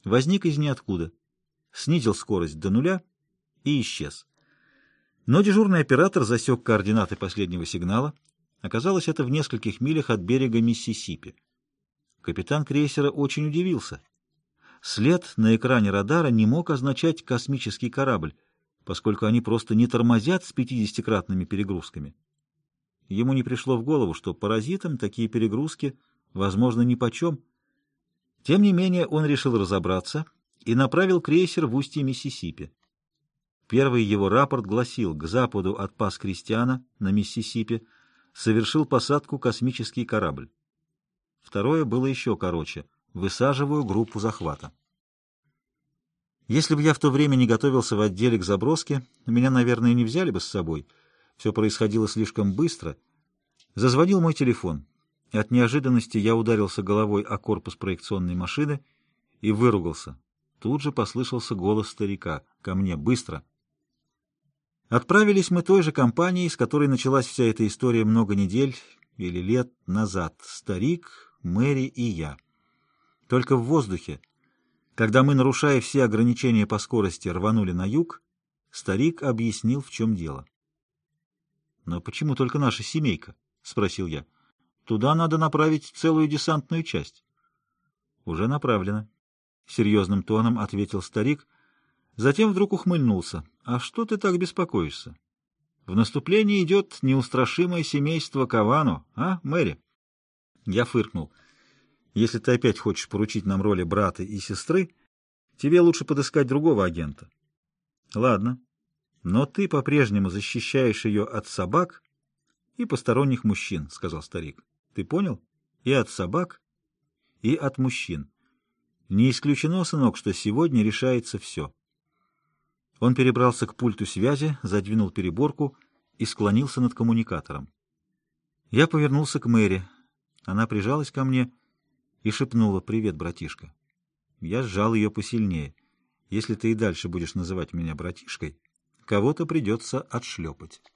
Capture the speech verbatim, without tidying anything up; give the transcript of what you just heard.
возник из ниоткуда, снизил скорость до нуля и исчез. Но дежурный оператор засек координаты последнего сигнала. Оказалось, это в нескольких милях от берега Миссисипи. Капитан крейсера очень удивился. След на экране радара не мог означать космический корабль, поскольку они просто не тормозят с пятидесятикратными перегрузками. Ему не пришло в голову, что паразитам такие перегрузки, возможно, нипочем. Тем не менее, он решил разобраться и направил крейсер в устье Миссисипи. Первый его рапорт гласил: к западу от пас Кристиана на Миссисипи совершил посадку космический корабль. Второе было еще короче: высаживаю группу захвата. Если бы я в то время не готовился в отделе к заброске, меня, наверное, не взяли бы с собой. Все происходило слишком быстро. Зазвонил мой телефон. От неожиданности я ударился головой о корпус проекционной машины и выругался. Тут же послышался голос старика: «Ко мне, быстро!» Отправились мы той же компанией, с которой началась вся эта история много недель или лет назад. Старик, Мэри и я. Только в воздухе, когда мы, нарушая все ограничения по скорости, рванули на юг, старик объяснил, в чем дело. «Но почему только наша семейка?» — спросил я. «Туда надо направить целую десантную часть». «Уже направлено», — серьезным тоном ответил старик. Затем вдруг ухмыльнулся. «А что ты так беспокоишься? В наступлении идет неустрашимое семейство Кавано, а, Мэри?» Я фыркнул. «Если ты опять хочешь поручить нам роли брата и сестры, тебе лучше подыскать другого агента». «Ладно. Но ты по-прежнему защищаешь ее от собак и посторонних мужчин», — сказал старик. «Ты понял? И от собак, и от мужчин. Не исключено, сынок, что сегодня решается все». Он перебрался к пульту связи, задвинул переборку и склонился над коммуникатором. Я повернулся к Мэри. Она прижалась ко мне и шепнула: «Привет, братишка». Я сжал ее посильнее. «Если ты и дальше будешь называть меня братишкой, кого-то придется отшлепать».